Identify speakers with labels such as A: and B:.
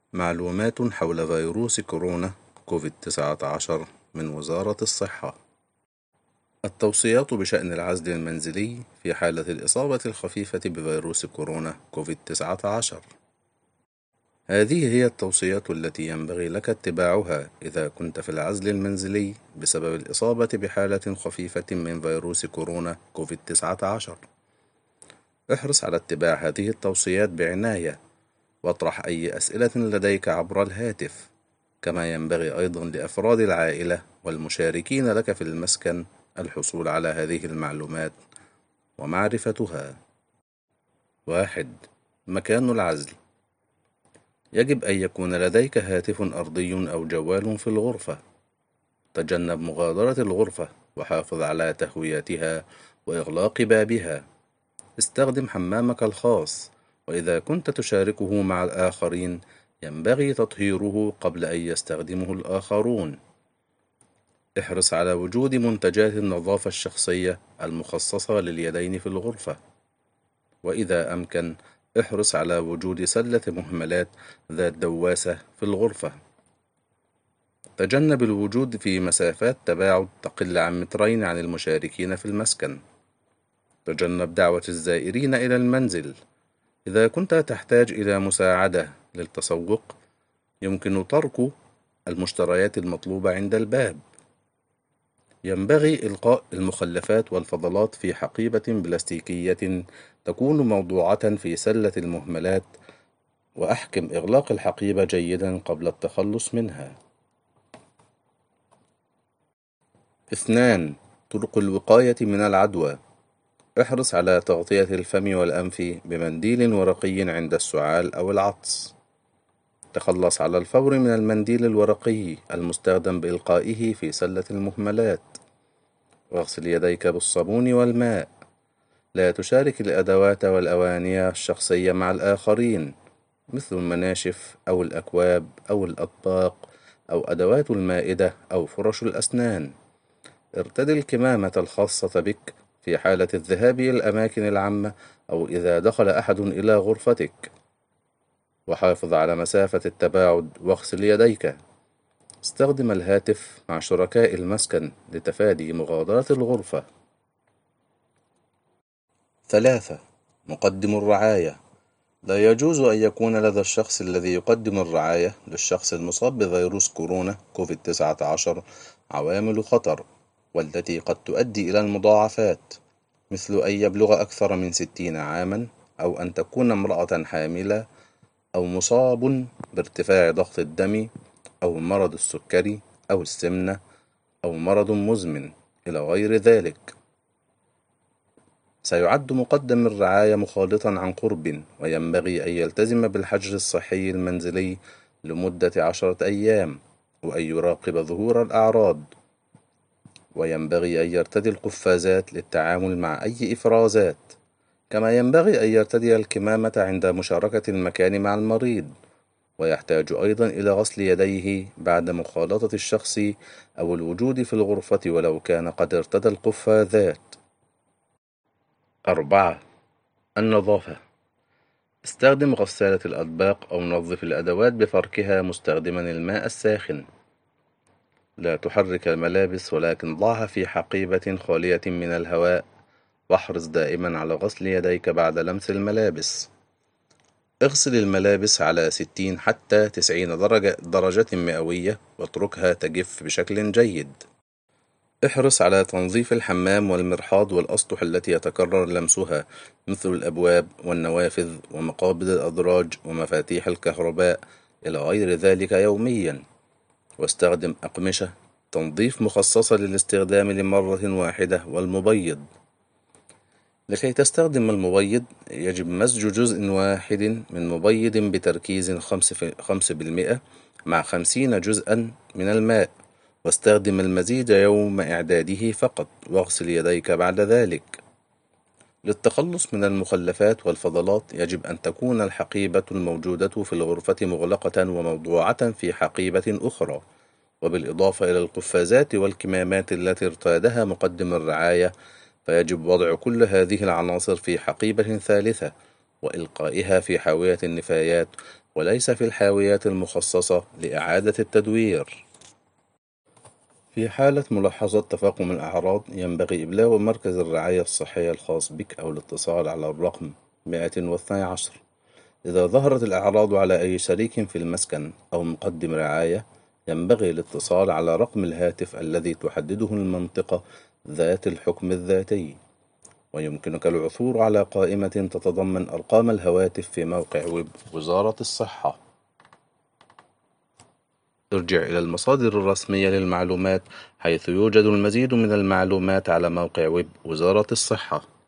A: معلومات حول فيروس كورونا كوفيد-19 من وزارة الصحة. التوصيات بشأن العزل المنزلي في حالة الإصابة الخفيفة بفيروس كورونا كوفيد-19. هذه هي التوصيات التي ينبغي لك اتباعها إذا كنت في العزل المنزلي بسبب الإصابة بحالة خفيفة من فيروس كورونا كوفيد-19. احرص على اتباع هذه التوصيات بعناية، واطرح أي أسئلة لديك عبر الهاتف، كما ينبغي أيضا لأفراد العائلة والمشاركين لك في المسكن الحصول على هذه المعلومات ومعرفتها. 1. مكان العزل. يجب أن يكون لديك هاتف أرضي أو جوال في الغرفة. تجنب مغادرة الغرفة وحافظ على تهويتها وإغلاق بابها. استخدم حمامك الخاص، وإذا كنت تشاركه مع الآخرين ينبغي تطهيره قبل أن يستخدمه الآخرون. احرص على وجود منتجات النظافة الشخصية المخصصة لليدين في الغرفة، وإذا أمكن احرص على وجود سلة مهملات ذات دواسة في الغرفة. تجنب الوجود في مسافات تباعد تقل عن 2 متر عن المشاركين في المسكن. تجنب دعوة الزائرين إلى المنزل. إذا كنت تحتاج إلى مساعدة للتسوق، يمكن ترك المشتريات المطلوبة عند الباب. ينبغي إلقاء المخلفات والفضلات في حقيبة بلاستيكية تكون موضوعة في سلة المهملات، وأحكم إغلاق الحقيبة جيدا قبل التخلص منها. 2. طرق الوقاية من العدوى. احرص على تغطية الفم والأنف بمنديل ورقي عند السعال أو العطس. تخلص على الفور من المنديل الورقي المستخدم بإلقائه في سلة المهملات. واغسل يديك بالصابون والماء. لا تشارك الأدوات والأواني الشخصية مع الآخرين، مثل المناشف أو الأكواب أو الأطباق أو أدوات المائدة أو فرش الأسنان. ارتدي الكمامة الخاصة بك في حالة الذهاب إلى الأماكن العامة أو إذا دخل أحد إلى غرفتك. وحافظ على مسافة التباعد واغسل يديك. استخدم الهاتف مع شركاء المسكن لتفادي مغادرة الغرفة. 3. مقدم الرعاية. لا يجوز أن يكون لدى الشخص الذي يقدم الرعاية للشخص المصاب بفيروس كورونا كوفيد-19 عوامل خطر، والتي قد تؤدي إلى المضاعفات، مثل أن يبلغ أكثر من 60 عامًا، أو أن تكون امرأة حاملة، أو مصاب بارتفاع ضغط الدم، أو مرض السكري، أو السمنة، أو مرض مزمن، إلى غير ذلك. سيعد مقدم الرعاية مخالطًا عن قرب، وينبغي أن يلتزم بالحجر الصحي المنزلي لمدة 10 أيام، وأن يراقب ظهور الأعراض. وينبغي أن يرتدي القفازات للتعامل مع أي إفرازات، كما ينبغي أن يرتدي الكمامة عند مشاركة المكان مع المريض. ويحتاج أيضًا إلى غسل يديه بعد مخالطة الشخص أو الوجود في الغرفة ولو كان قد ارتدى القفازات. 4. النظافة. استخدم غسالة الأطباق أو نظف الأدوات بفركها مستخدمًا الماء الساخن. لا تحرك الملابس، ولكن ضعها في حقيبة خالية من الهواء، واحرص دائمًا على غسل يديك بعد لمس الملابس. اغسل الملابس على 60 حتى 90 درجة مئوية، واتركها تجف بشكل جيد. احرص على تنظيف الحمام والمرحاض والأسطح التي يتكرر لمسها، مثل الأبواب والنوافذ ومقابض الأدراج ومفاتيح الكهرباء إلى غير ذلك يوميًا. واستخدم أقمشة تنظيف مخصصة للاستخدام لمرة واحدة. والمبيض. لكي تستخدم المبيض يجب مزج جزء واحد من مبيض بتركيز 5% مع 50 جزءا من الماء، واستخدم المزيج يوم إعداده فقط، واغسل يديك بعد ذلك. للتخلص من المخلفات والفضلات يجب أن تكون الحقيبة الموجودة في الغرفة مغلقة وموضوعة في حقيبة أخرى. وبالإضافة إلى القفازات والكمامات التي ارتادها مقدم الرعاية، فيجب وضع كل هذه العناصر في حقيبة ثالثة وإلقائها في حاوية النفايات، وليس في الحاويات المخصصة لإعادة التدوير. في حالة ملاحظة تفاقم الأعراض، ينبغي إبلاغ مركز الرعاية الصحية الخاص بك أو الاتصال على الرقم 112. إذا ظهرت الأعراض على أي شريك في المسكن أو مقدم رعاية، ينبغي الاتصال على رقم الهاتف الذي تحدده المنطقة ذات الحكم الذاتي. ويمكنك العثور على قائمة تتضمن أرقام الهواتف في موقع ويب وزارة الصحة. ارجع إلى المصادر الرسمية للمعلومات، حيث يوجد المزيد من المعلومات على موقع ويب وزارة الصحة.